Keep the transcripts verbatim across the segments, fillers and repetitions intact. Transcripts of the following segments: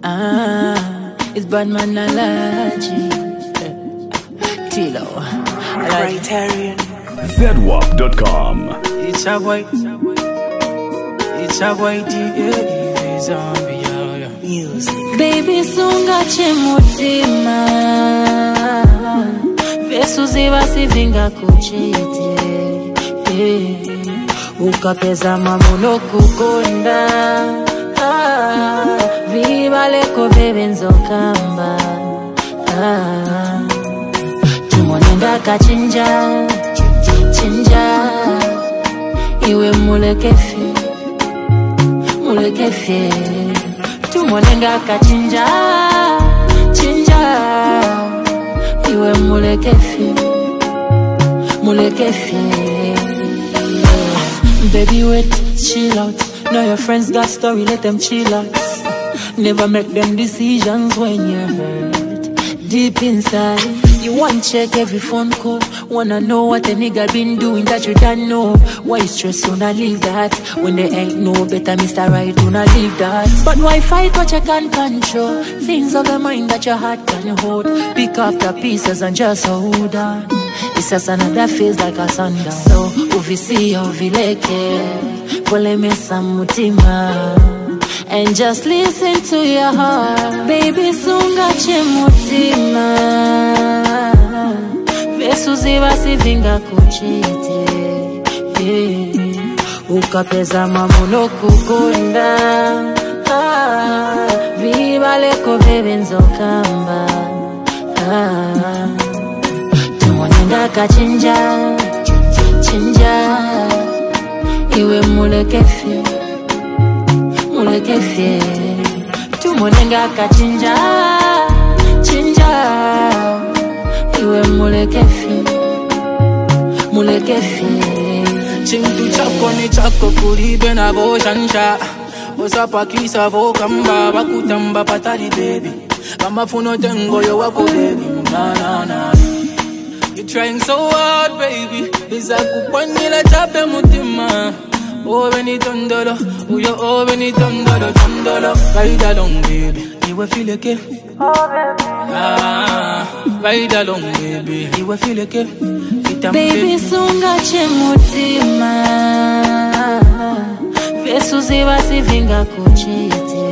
Ah, it's bad man allergy. Tilo, Criterion. Z W A P dot com. It's a boy. It's a boy. The zombie. Music. Baby sunga chemutima Vesu ziva sivinga kuchite eh. Ukapeza mamuno kukonda ah. Viva leko bebe nzokamba ah. Tumonenda kachinja Chinja Iwe mulekefi Mulekefi Tumonenga kachinja Chinja Iwe mulekefi Mulekefi yeah. Baby wait, chill out. Know your friends got story, let them chill out. Never make them decisions when you're hurt deep inside. You want check every phone call. Wanna know what a nigga been doing that you don't know. Why stress, you not leave that. When there ain't no better Mister Right, you not leave that. But why fight what you can't control? Things of the mind that your heart can hold. Pick up the pieces and just hold on. It's just another phase like a sundown. So, uvisi uvileke Pole mesa mutima and just listen to your heart. Baby sunga chemutima Vesu ziva sivinga kuchite eh. Ukapeza mamuno kukonda ah. Viva leko bebe nzokamba ah. Tumonenda kachinja Chinja Iwe mulekefi Mulekefi Tumonenga kachinja Chinja Iwe mulekefi Mulekefi Chintu chako ni chako kuribe na boshansha Osapa kisa vokamba Bakutamba patali baby Kama funo tengo yo wako baby Na na na You're trying so hard baby Bisa kupanyila chape mutima Oh beni tondolo Uyo oh beni tondolo Tondolo Ride along baby Iwe feel okay Ah Ride along baby Iwe feel okay Baby sunga chemutima Vesu ziva sivinga kuchite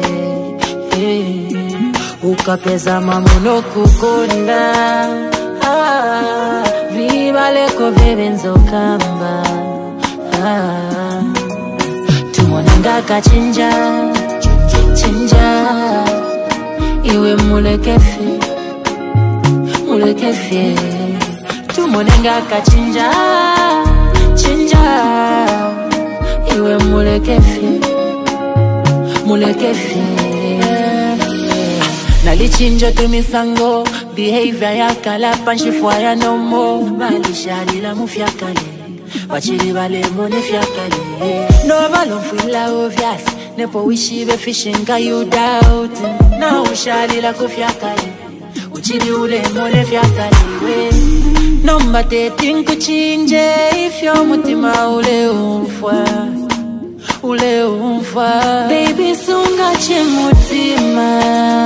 eh. Ukapeza mamuno kukonda ah. Viva leko bebe nzokamba ah. Tumonenda kachinja Chinja Iwe mulekefi Mulekefi Tumonenga kachinja Chinja Iwe mulekefi Mulekefi yeah. Nalichinja tumisango Behavior ya kalapa nshifwa ya no more Balishari la mufyakale Wachiri bale mone fyakale No balon fwila obvious Nepo wishi be fishing ka you doubt Na ushari la kufyakale Uchiri ule mone fyakale Nomba te tinku chinje Ifyo mutima ule umfwa Ule umfwa Baby sunga chemutima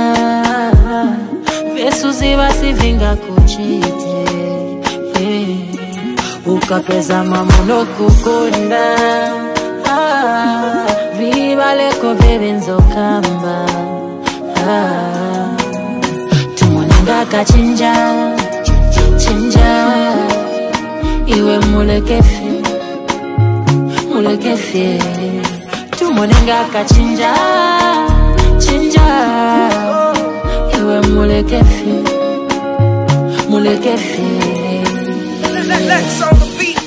Vesu ziva sivinga kuchite eh. Ukapeza mamuno kukonda ah. Viva leko bebe nzokamba ah. Tumonenga kachinja Chinja Iwe mulekefi Mulekefi Tumonenga kachinja Chinja Iwe mulekefi Mulekefi Let's on the beat.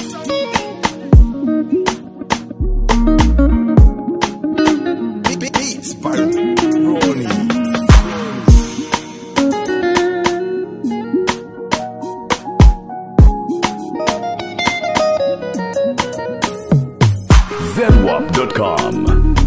Beats by Ronnie. Z W A P dot com.